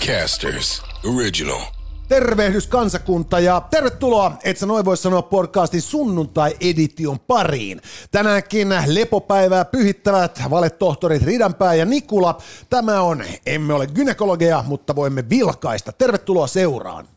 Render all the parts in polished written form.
Podcasters Original. Tervehdys kansakunta ja tervetuloa, et sä noin voi sanoa podcastin sunnuntai-edition pariin. Tänäänkin lepopäivää pyhittävät valetohtorit Ridanpää ja Nikula. Tämä on, emme ole gynekologeja, mutta voimme vilkaista. Tervetuloa seuraan.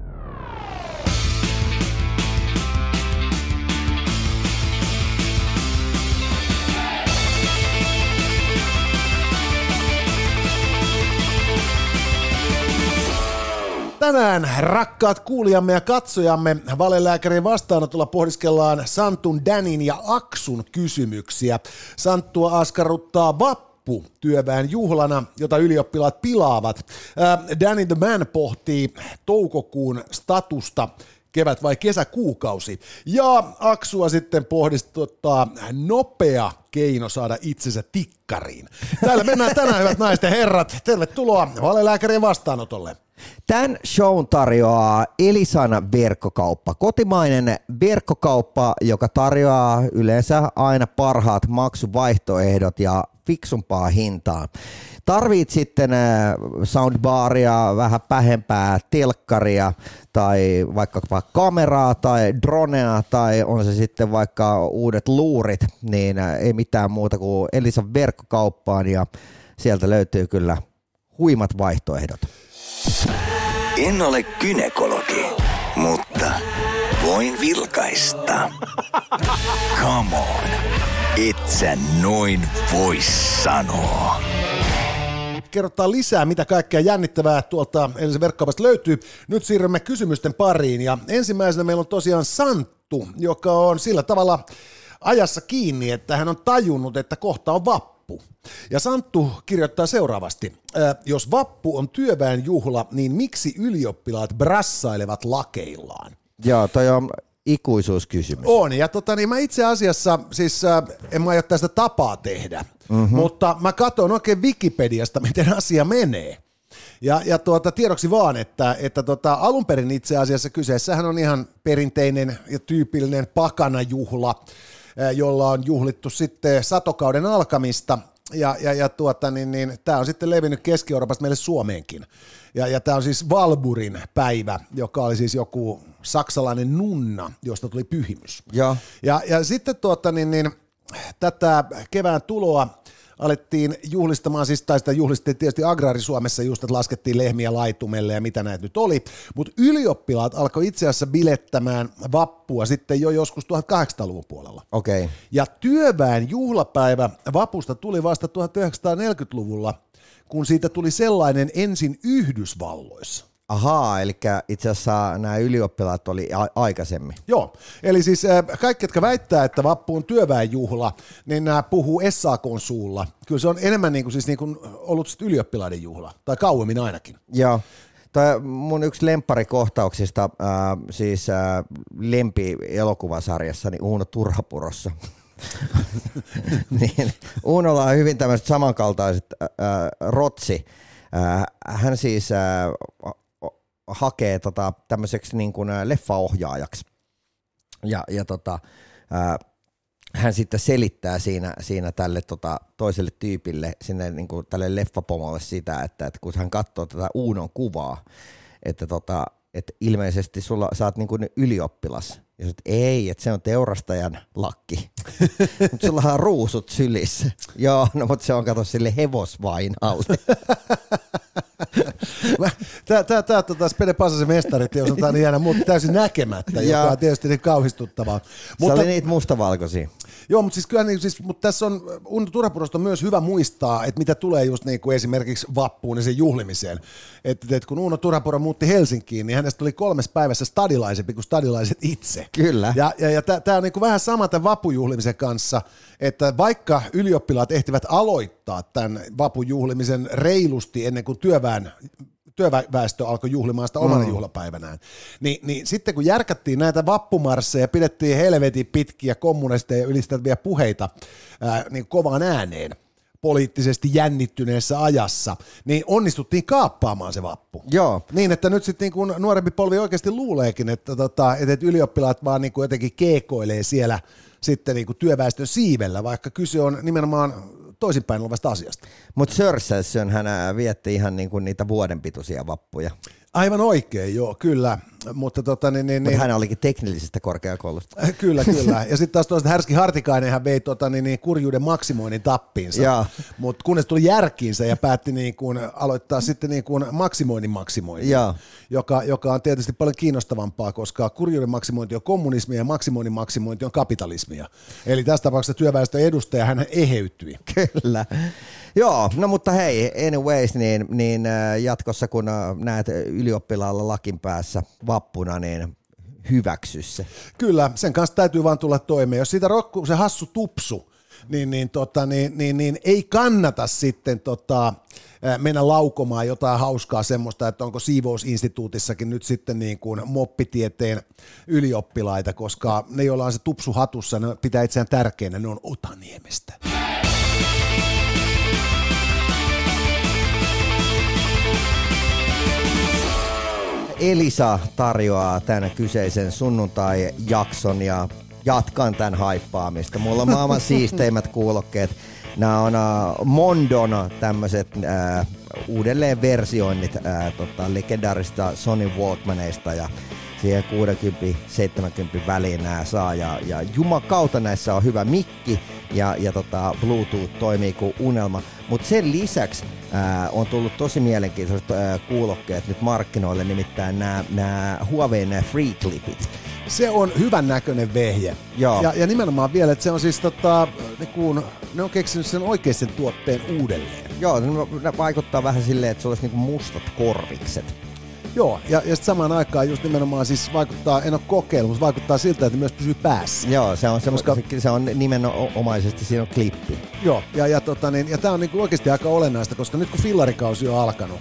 Tänään, rakkaat kuulijamme ja katsojamme, valelääkärin vastaanotolla pohdiskellaan Santun, Danin ja Aksun kysymyksiä. Santtua askarruttaa vappu työväen juhlana, jota ylioppilaat pilaavat. Danny the Man pohtii toukokuun statusta, kevät vai kesäkuukausi. Ja Aksua sitten pohdistuttaa nopea keino saada itsensä tikkariin. Täällä mennään tänään, hyvät naiset ja herrat. Tervetuloa valelääkärin vastaanotolle. Tämän shown tarjoaa Elisan verkkokauppa, kotimainen verkkokauppa, joka tarjoaa yleensä aina parhaat maksuvaihtoehdot ja fiksumpaa hintaa. Tarvit sitten soundbaria, vähän pähempää telkkaria tai vaikkapa kameraa tai dronea tai on se sitten vaikka uudet luurit, niin ei mitään muuta kuin Elisan verkkokauppaan ja sieltä löytyy kyllä huimat vaihtoehdot. En ole gynekologi, mutta voin vilkaista. Come on, et sä noin voi sanoa. Kerrotaan lisää, mitä kaikkea jännittävää tuolta Elisan verkkokaupasta löytyy. Nyt siirrymme kysymysten pariin ja ensimmäisenä meillä on tosiaan Santtu, joka on sillä tavalla ajassa kiinni, että hän on tajunnut, että kohta on vappu. Ja Santtu kirjoittaa seuraavasti, jos vappu on työväen juhla, niin miksi ylioppilaat brassailevat lakeillaan? Joo, toi on ikuisuuskysymys. On, ja niin mä itse asiassa, siis en mä aio tästä tapaa tehdä, mutta mä katson oikein Wikipediasta, miten asia menee. Ja tiedoksi vaan, että alun perin itse asiassa kyseessähän on ihan perinteinen ja tyypillinen pakanajuhla, jolla on juhlittu sitten satokauden alkamista, ja tämä on sitten levinnyt Keski-Euroopasta meille Suomeenkin. Ja tämä on siis Valburin päivä, joka oli siis joku saksalainen nunna, josta tuli pyhimys. Ja sitten tätä kevään tuloa alettiin juhlistamaan, siis tai sitä juhlistettiin tietysti agraari-Suomessa just, että laskettiin lehmiä laitumelle ja mitä näitä nyt oli, mutta ylioppilaat alkoi itse asiassa bilettämään vappua sitten jo joskus 1800-luvun puolella. Okay. Ja työväen juhlapäivä vapusta tuli vasta 1940-luvulla, kun siitä tuli sellainen ensin Yhdysvalloissa. Ahaa, eli itse asiassa nämä ylioppilaat oli aikaisemmin. Joo, eli siis kaikki, jotka väittää, että vappu on työväenjuhla, niin nämä puhuu SAK:n suulla. Kyllä se on enemmän niin kuin ollut ylioppilaiden juhla, tai kauemmin ainakin. Joo. Toi mun yksi lempparikohtauksista, siis lempi-elokuvasarjassa, niin Uuno Turhapurossa. Niin, Uunolla on hyvin tämmöiset samankaltaiset rotsi. Hän siis hakee tämmöiseksi niin kuin leffaohjaajaksi ja hän sitten selittää siinä tälle toiselle tyypille, sinne niin kuin tälle leffapomolle sitä, että kun hän katsoo tätä Uunon kuvaa, että ilmeisesti sä oot niin kuin ylioppilas. Ja sit, ei, että se on teurastajan lakki. Mutta sulla on ruusut sylissä. Joo, no mutta se on kato sille hevosvainalle. Tämä Spede Pasasen mestarit, jos on jäänyt muuta täysin näkemättä, joka on tietysti niin kauhistuttavaa. Se oli niitä mustavalkoisia. Joo, mutta siis kyllä mutta tässä on Uuno Turhapurosta myös hyvä muistaa, että mitä tulee just niin kuin esimerkiksi vappuun ja sen juhlimiseen. Että kun Uuno Turhapuro muutti Helsinkiin, niin hänestä tuli 3 päivässä stadilaisempi kuin stadilaiset itse. Kyllä. Ja tämä on niin kuin vähän sama tämän vapujuhlimisen kanssa, että vaikka ylioppilaat ehtivät aloittaa tämän vapujuhlimisen reilusti ennen kuin työväestö alkoi juhlimaan sitä omana juhlapäivänään, niin sitten kun järkättiin näitä vappumarsseja, pidettiin helvetin pitkiä kommunisteja ja ylistäviä puheita niin kovaan ääneen poliittisesti jännittyneessä ajassa, niin onnistuttiin kaappaamaan se vappu. Joo. Niin, että nyt sitten niin nuorempi polvi oikeasti luuleekin, että ylioppilaat vaan niin jotenkin keekoilee siellä sitten niin työväestön siivellä, vaikka kyse on nimenomaan toisinpäin olevasta asiasta. Mutta Sörssässön hän vietti ihan niinku niitä vuoden pituisia vappuja. Aivan oikein, joo, kyllä. Mutta Mut hän olikin teknillisestä korkeakoulusta. Kyllä. Ja sitten taas toista Härski Hartikainenhan vei kurjuuden maksimoinnin tappiinsa. Mutta kunnes tuli järkiinsä ja päätti aloittaa sitten maksimoinnin, joka on tietysti paljon kiinnostavampaa, koska kurjuuden maksimointi on kommunismia ja maksimoinnin maksimointi on kapitalismia. Eli tässä tapauksessa työväestön edustaja hän eheytyi. Kyllä. Joo, no mutta hei, anyways, niin jatkossa kun näet ylioppilaalla lakin päässä vappuna, niin hyväksy se. Kyllä, sen kanssa täytyy vaan tulla toimeen. Jos siitä rokkuu se hassu tupsu, niin ei kannata sitten mennä laukomaan jotain hauskaa semmoista, että onko siivousinstituutissakin nyt sitten niin kuin moppitieteen ylioppilaita, koska ne, joilla on se tupsu hatussa, ne pitää itseään tärkeänä, ne on Otaniemestä. Elisa tarjoaa tämän kyseisen sunnuntai-jakson ja jatkan tämän haippaamista. Mulla on maailman siisteimmät kuulokkeet. Nämä on Mondon tämmöiset uudelleen versioinnit legendaarista Sony Walkmaneista ja siihen 60-70 väliin nämä saa ja jumakauta näissä on hyvä mikki ja Bluetooth toimii kuin unelma, mutta sen lisäksi on tullut tosi mielenkiintoiset kuulokkeet nyt markkinoille, nimittäin nämä Huawein Free Clipit. Se on hyvän näköinen vehje. Ja nimenomaan vielä, että se on siis ne on keksinyt sen oikeisen tuotteen uudelleen. Joo, ne vaikuttaa vähän silleen, että se olisi niinku mustat korvikset. Joo, ja sitten samaan aikaan just nimenomaan siis vaikuttaa, en ole kokeillut, mutta vaikuttaa siltä, että myös pysyy päässä. Joo, se on nimenomaisesti, siinä on klippi. Joo, ja tämä on niinku oikeasti aika olennaista, koska nyt kun fillarikausi on alkanut,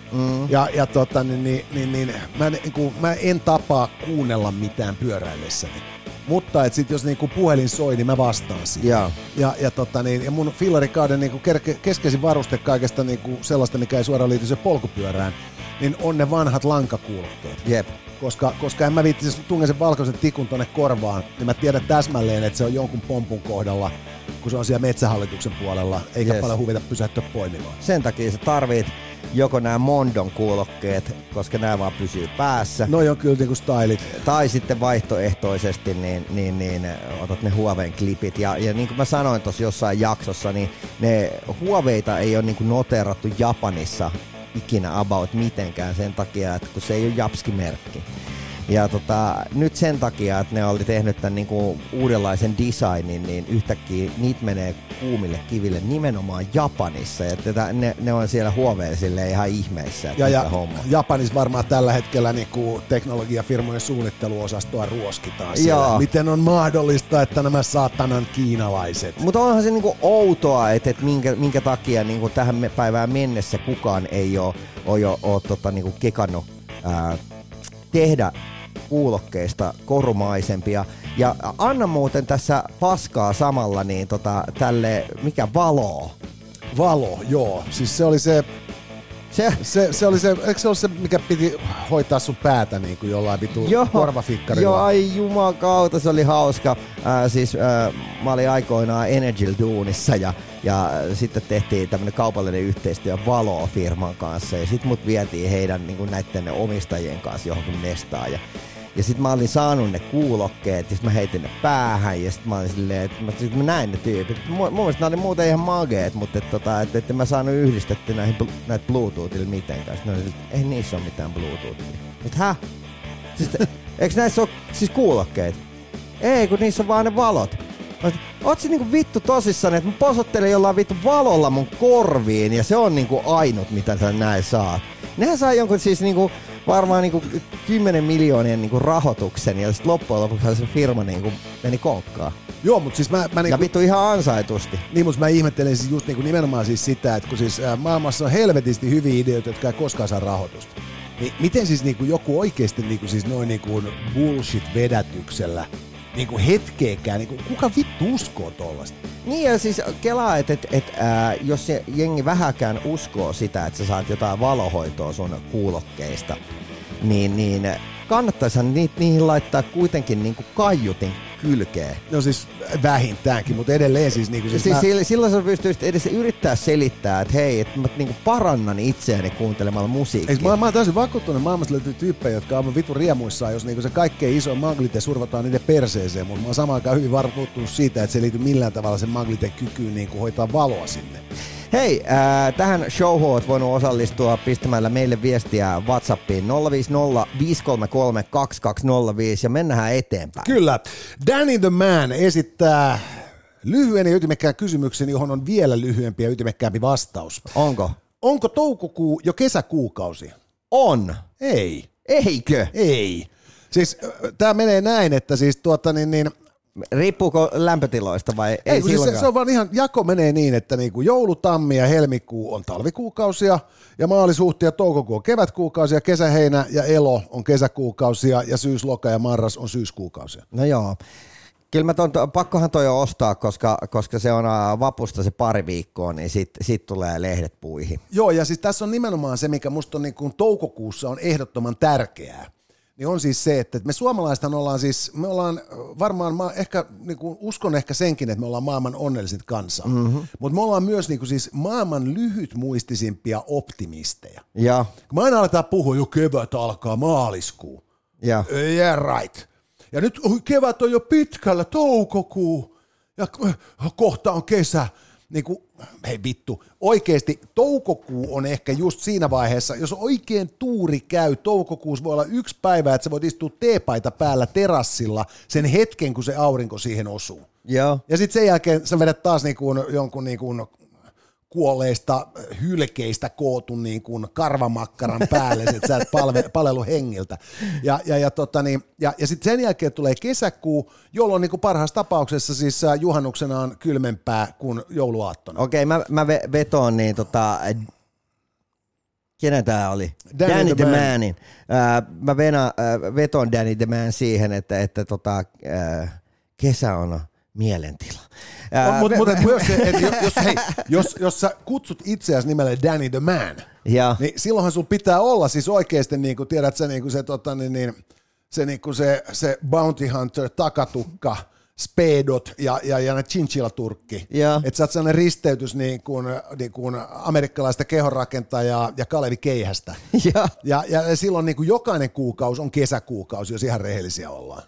mä en tapaa kuunnella mitään pyöräillessäni. Mutta et sit jos niinku puhelin soi, niin mä vastaan siihen. Ja mun fillarikauden niinku keskeisin varuste kaikesta niinku sellaista, mikä ei suoraan liity se polkupyörään, niin on ne vanhat lankakuulokkeet. Jep. Koska en mä viittisi tungen sen valkoisen tikun tonne korvaan, niin mä tiedän täsmälleen, että se on jonkun pompun kohdalla, kun se on siellä Metsähallituksen puolella, eikä paljon huvita pysähtyä poimimaan. Sen takia sä tarvit joko nämä Mondon kuulokkeet, koska nämä vaan pysyy päässä. Noi on kyllä niinku stylit. Tai sitten vaihtoehtoisesti niin otat ne Huawein klipit. Ja niin kuin mä sanoin tuossa jossain jaksossa, niin ne Huaweita ei ole niinku noteerattu Japanissa ikinä about mitenkään sen takia, että kun se ei ole Japski-merkki. Ja nyt sen takia, että ne oli tehnyt tämän niinku uudenlaisen designin, niin yhtäkkiä niitä menee kuumille kiville nimenomaan Japanissa. Ja ne on siellä Huawei silleen ihan ihmeissä. Ja Japanissa varmaan tällä hetkellä niinku teknologiafirmojen suunnitteluosastoa ruoskitaan siellä. Miten on mahdollista, että nämä saatanan kiinalaiset? Mutta onhan se niinku outoa, että minkä takia niinku tähän päivään mennessä kukaan ei ole niinku kekannut tehdä kuulokkeista korumaisempia. Ja anna muuten tässä paskaa samalla niin tälle, mikä Valo? Valo, joo. Siis se oli se oli se, eikö se ole se, mikä piti hoitaa sun päätä niin kuin jollain vitu korvafikkarilla? Joo, ai jumakauta, se oli hauska. Mä olin aikoinaan Energyl-duunissa ja sitten tehtiin tämmönen kaupallinen yhteistyö Valo-firman kanssa ja sit mut vietiin heidän niin kuin näitten omistajien kanssa johonkin mestaan ja sit mä olin saanut ne kuulokkeet ja sit mä heitin ne päähän ja sit mä olin silleen, että mä näin ne tyypit. Mun mielestä ne oli muuten ihan mageet, mutta että mä saanut yhdistetty näitä Bluetoothilla mitenkään. Sitten ne oli, että ei niissä ole mitään Bluetoothia. Että siis, eikö näissä ole siis kuulokkeet? Ei, kun niissä on vaan ne valot. Oot sä niinku vittu tosissaan, että mä posottelen jollain vittu valolla mun korviin ja se on niinku ainut mitä sä näin saat. Nehän saa jonkun siis niinku varmaan niinku 10 miljoonien niinku rahoituksen ja sit loppujen lopuksi se firma niinku meni konkkaan. Joo, mutta siis mä ja vittu ihan ansaitusti. Niin, mutta mä ihmettelen siis just niinku nimenomaan siis sitä, että kun siis maailmassa on helvetisti hyviä ideoita, jotka ei koskaan saa rahoitusta. Niin miten siis niinku joku oikeesti niinku siis noin niinku bullshit-vedätyksellä niinku hetkeekään, niinku kuka vittu uskoo tollasta? Niin ja siis kelaa, että jos se jengi vähäkään uskoo sitä, että sä saat jotain valohoitoa sun kuulokkeista, niin kannattaisihan niihin laittaa kuitenkin niinku kaiutin kylkeen. No siis vähintäänkin, mutta edelleen siis... Niin silloin sä pystyisit edes yrittää selittää, että hei, että mä niinku parannan itseäni kuuntelemalla musiikkia. Mä oon täysin vakuuttunut, että maailmassa löytyy tyyppejä, jotka on vitun riemuissaan, jos niinku se kaikkein iso maglite survataan niiden perseeseen, mutta mä oon samaan aikaan hyvin vakuuttunut siitä, että se ei liity millään tavalla sen magliten kykyyn niinku hoitaa valoa sinne. Hei, tähän showhun oot voinut osallistua pistämällä meille viestiä WhatsAppiin 050 533 2205 ja mennään eteenpäin. Kyllä. Danny the Man esittää lyhyen ja ytimekkään kysymyksen, johon on vielä lyhyempi ja ytimekkäämpi vastaus. Onko? Onko toukokuu jo kesäkuukausi? On. Ei. Eikö? Ei. Siis tää menee näin, että siis riippuuko lämpötiloista vai ei siis se on vaan ihan, jako menee niin, että niinku joulu, tammi ja helmikuu on talvikuukausia ja maalis, huhti ja toukokuu on kevätkuukausia, kesä, heinä ja elo on kesäkuukausia ja syys, loka ja marras on syyskuukausia. No joo. Kyllä pakkohan toi on ostaa, koska se on vapusta se pari viikkoa, niin sit tulee lehdet puihin. Joo, ja siis tässä on nimenomaan se, mikä musta on niinku toukokuussa on ehdottoman tärkeää. Niin on siis se, että me suomalaisethan me ollaan varmaan, uskon ehkä senkin, että me ollaan maailman onnellisin kansa, mutta me ollaan myös siis maailman lyhytmuistisimpia optimisteja. Ja. Kun me aina aletaan puhua, jo kevät alkaa maaliskuu. Ja. Yeah, right. Ja nyt kevät on jo pitkällä, toukokuu, ja kohta on kesä. Hei vittu, oikeesti toukokuu on ehkä just siinä vaiheessa, jos oikein tuuri käy, toukokuussa voi olla yksi päivä, että sä voit istua teepaita päällä terassilla sen hetken, kun se aurinko siihen osuu. Joo. Ja sitten sen jälkeen sä vedät taas jonkun kuolleista hylkeistä kootun karvamakkaran päälle, että sä et palelu hengiltä. Ja sitten sen jälkeen tulee kesäkuu, jolloin parhaassa tapauksessa siis juhannuksena on kylmempää kuin jouluaattona. Okei, mä vetoon kenen tää oli? Danny the Manin. Mä vetoon Danny the Man siihen, että kesä on mielentila. Jos sä kutsut itseäsi nimelle Danny the Man, niin silloinhan sun pitää olla siis oikeasti tiedät sä se Bounty Hunter takatukka, speedot ja ne chinchilla-turkki. Että sä oot sellainen risteytys niin kuin amerikkalaista kehonrakentajaa ja Kalevi Keihästä. Ja silloin jokainen kuukausi on kesäkuukausi, jos ihan rehellisiä ollaan.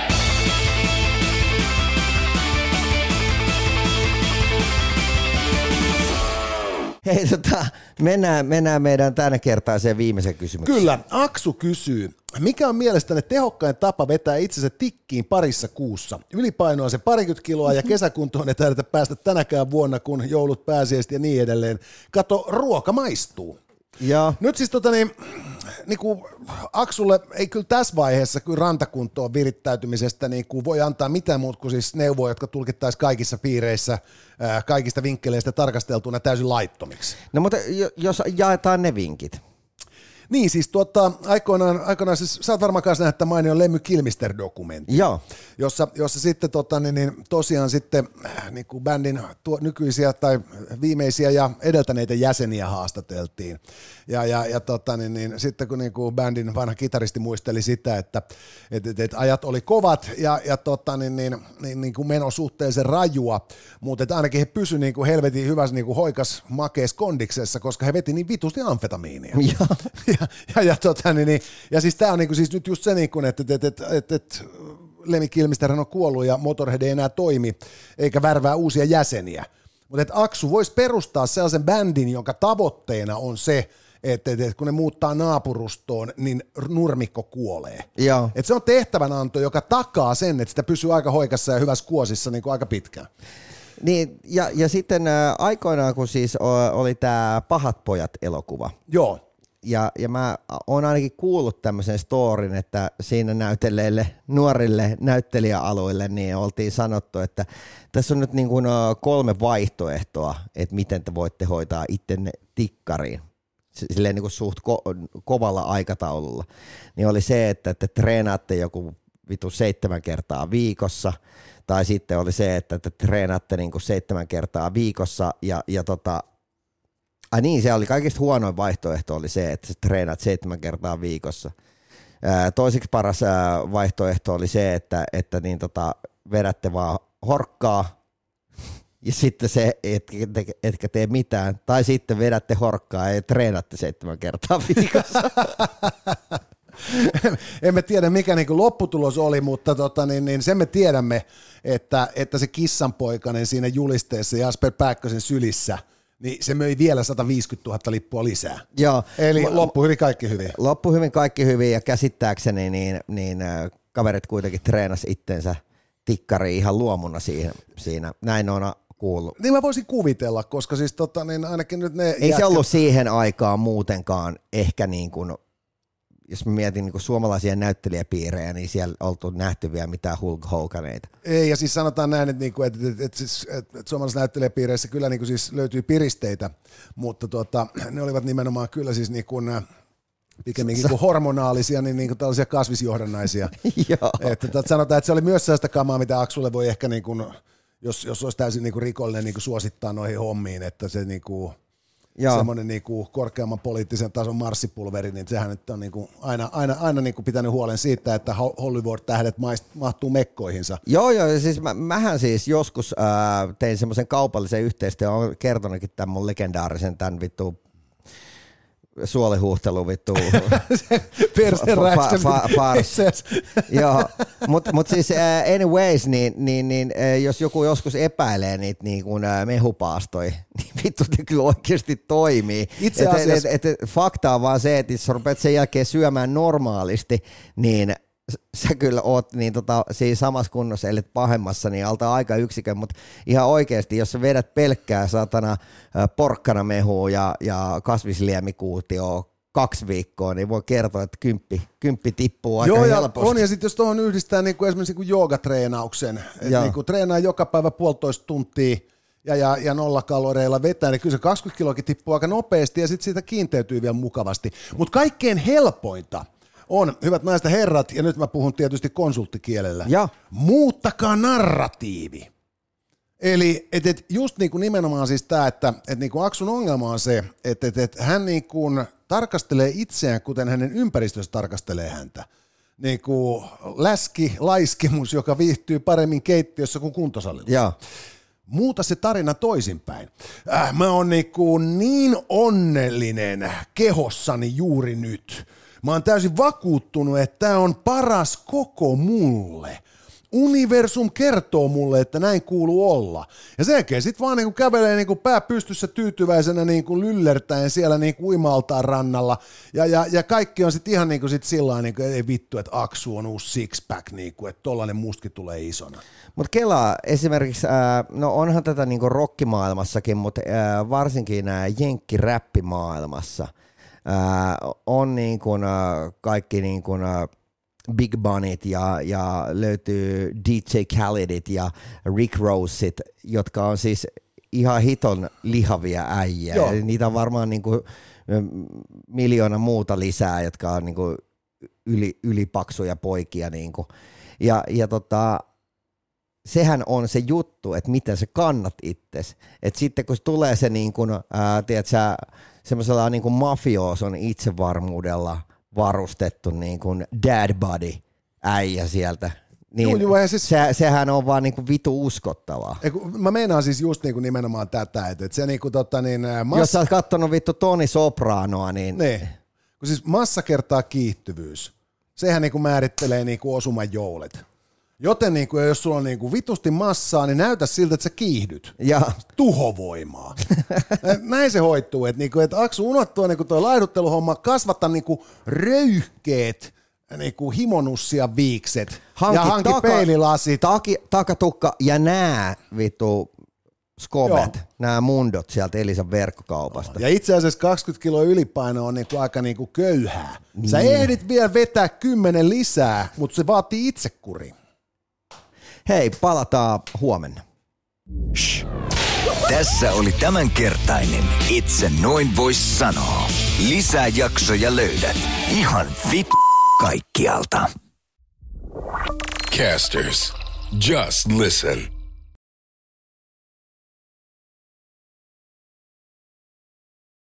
Hei, mennään meidän tänä kertaiseen viimeisen kysymykseen. Kyllä, Aksu kysyy, mikä on mielestäni tehokkain tapa vetää itsensä tikkiin parissa kuussa? Ylipainoa se 20 kiloa ja kesäkuntoon ei taidetä päästä tänäkään vuonna, kun joulut, pääsiäiset ja niin edelleen. Kato, ruoka maistuu. Ja. Nyt siis Aksulle ei kyllä tässä vaiheessa kyllä rantakuntoon virittäytymisestä voi antaa mitään muuta kuin siis neuvoja, jotka tulkittaisiin kaikissa piireissä, kaikista vinkkeleistä tarkasteltuna täysin laittomiksi. No mutta jos jaetaan ne vinkit. Niin, siis aikoinaan siis, sä oot varmaan kanssa nähdä mainion Lemmy Kilmister-dokumentti, jossa sitten tosiaan sitten niin kuin bändin nykyisiä tai viimeisiä ja edeltäneitä jäseniä haastateltiin. Ja sitten kun niin kuin bändin vanha kitaristi muisteli sitä, että ajat oli kovat ja niin kuin meno suhteellisen rajua, mutta että ainakin he pysyivät niin kuin helvetin hyvässä niin kuin hoikas makeessa kondiksessa, koska he veti niin vitusti amfetamiinia. Ja siis tämä on niinku siis nyt just se, niinku, että Lemmy Kilmisterhän on kuollut ja Motorhead ei enää toimi, eikä värvää uusia jäseniä. Mutta Aksu voisi perustaa sellaisen bändin, jonka tavoitteena on se, että kun ne muuttaa naapurustoon, niin nurmikko kuolee. Et se on tehtävänanto, joka takaa sen, että sitä pysyy aika hoikassa ja hyvässä kuosissa niin kuin aika pitkään. Niin, ja sitten aikoinaan, kun siis oli tämä Pahat pojat -elokuva. Joo. Ja mä oon ainakin kuullut tämmöisen storin, että siinä näytelleille nuorille näyttelijäalueille niin oltiin sanottu, että tässä on nyt niin kuin 3 vaihtoehtoa, että miten te voitte hoitaa ittenne tikkariin. Silleen niin kuin suht kovalla aikataululla. Niin oli se, että te treenaatte joku 7 kertaa viikossa, tai sitten oli se, että te treenaatte niin kuin 7 kertaa viikossa ja Ai niin, se oli kaikista huonoin vaihtoehto oli se, että sä treenaat 7 kertaa viikossa. Toiseksi paras vaihtoehto oli se, että vedätte vaan horkkaa ja sitten se, etkä tee mitään. Tai sitten vedätte horkkaa ja treenatte 7 kertaa viikossa. Emme tiedä, mikä niin kuin lopputulos oli, mutta sen me tiedämme, että se kissanpoikainen siinä julisteessa Jasper Pääkkösen sylissä, niin se möi vielä 150 000 lippua lisää. Joo. Eli loppu hyvin kaikki hyvin. Loppu hyvin kaikki hyvin ja käsittääkseni niin kaverit kuitenkin treenasi itsensä tikkariin ihan luomuna siinä. Näin on kuullut. Niin mä voisin kuvitella, koska siis ainakin nyt ne... Ei se ollut siihen aikaan muutenkaan ehkä niin kuin, jos mä mietin niin kuin suomalaisia näyttelijäpiirejä, niin siellä oltu nähty vielä mitään Hulk Hoganeita. Ei, ja siis sanotaan näin, että suomalaisissa näyttelijäpiireissä kyllä niin kuin siis löytyy piristeitä, mutta ne olivat nimenomaan kyllä siis niin kuin, pikemminkin kuin hormonaalisia, niin kuin tällaisia kasvisjohdannaisia. Että sanotaan, että se oli myös sellaista kamaa, mitä Aksulle voi ehkä, niin kuin, jos olisi täysin niin kuin rikollinen niin kuin suosittaa noihin hommiin, että se niin kuin, semmoinen niinku korkeamman poliittisen tason marssipulveri, niin sehän nyt on niinku aina niinku pitänyt huolen siitä, että Hollywood-tähdet mahtuu mekkoihinsa. Joo, siis mähän siis joskus tein semmoisen kaupallisen yhteistyön, olen kertonutkin tämän mun legendaarisen tämän vittu suolihuhtelun vittu farsi. Joo, mut siis anyways, niin jos joku joskus epäilee niitä niin kuin mehupaastoja, niin vittu ne kyllä oikeasti toimii. Itse asiassa... fakta on vaan se, että jos rupeat sen jälkeen syömään normaalisti, niin sä kyllä oot niin siinä samassa kunnossa, eli pahemmassa, niin alta aika yksikön, mutta ihan oikeasti, jos sä vedät pelkkää satana porkkanamehua ja kasvisliemikuutioa 2 viikkoa, niin voi kertoa, että kymppi tippuu aika helposti. On, ja sitten jos tuohon yhdistää niin kuin esimerkiksi niin kuin joogatreenauksen, että niin kuin treenaa joka päivä 1,5 tuntia, ja 0 kaloreilla vetää, niin kyllä se 20 kiloakin tippuu aika nopeasti, ja sitten siitä kiinteytyy vielä mukavasti. Mutta kaikkein helpointa on, hyvät naiset ja herrat, ja nyt mä puhun tietysti konsulttikielellä, muuttakaa narratiivi. Eli just niin kuin nimenomaan siis tämä, että niin kuin Aksun ongelma on se, että hän niin kuin tarkastelee itseään, kuten hänen ympäristössä tarkastelee häntä. Niin kuin laiskimus, joka viihtyy paremmin keittiössä kuin kuntosalilla. Joo. Muuta se tarina toisinpäin. Mä oon niin onnellinen kehossani juuri nyt. Mä oon täysin vakuuttunut, että tää on paras koko mulle. Universum kertoo mulle, että näin kuuluu olla. Ja sen jälkeen sit vaan niinku kävelee niinku pää pystyssä tyytyväisenä niinku lyllertäen siellä niinku uima-altaan rannalla. Ja kaikki on sit ihan niinku sit sillain niinku, ei vittu, että Aksu on uusi six-pack, niinku, että tollanen mustakin tulee isona. Mut kelaa esimerkiksi, no onhan tätä niinku rockimaailmassakin, mutta varsinkin jenkkiräppimaailmassa on niinku kaikki niinku Big Bunnyt ja löytyy DJ Khaledit ja Rick Rossit, jotka on siis ihan hiton lihavia äijä. Niitä on varmaan niinku 1,000,000 muuta lisää, jotka on niinku ylipaksuja poikia. Niinku. Ja sehän on se juttu, että miten sä kannat itsesi. Et sitten kun tulee se niinku, tiedätkö, semmoisella niinku mafiooson itsevarmuudella varustettu niin kuin dad body äijä sieltä, niin siis, sehän on vaan niin kuin vitu uskottavaa. Mä meinaan siis just niin kuin nimenomaan tätä, että se niin kuin jos sä oot kattonut vittu Tony Sopranoa, niin... Kun siis massa kertaa kiihtyvyys, sehän niin kuin määrittelee niin kuin osuman joulet. Joten niin kuin, jos sulla on niin kuin vitusti massaa, niin näytä siltä, että sä kiihdyt. Ja. Tuhovoimaa. Näin se hoituu, että niin kuin, että Aksu unohtuu niin kuin tuo laidutteluhomma, kasvata niin kuin röyhkeet niin kuin himonussia viikset ja hanki peililasit. Takatukka ja nää vittu skobet, nämä mundot sieltä Elisan verkkokaupasta. Ja itse asiassa 20 kiloa ylipaino on niinku aika niinku köyhää. Niin. Sä ehdit vielä vetää 10 lisää, mutta se vaatii itsekuri. Hei, palataan huomenna. Shh. Tässä oli tämänkertainen Itse noin vois sanoa. Lisää jaksoja löydät ihan kaikkialta. Casters, just listen.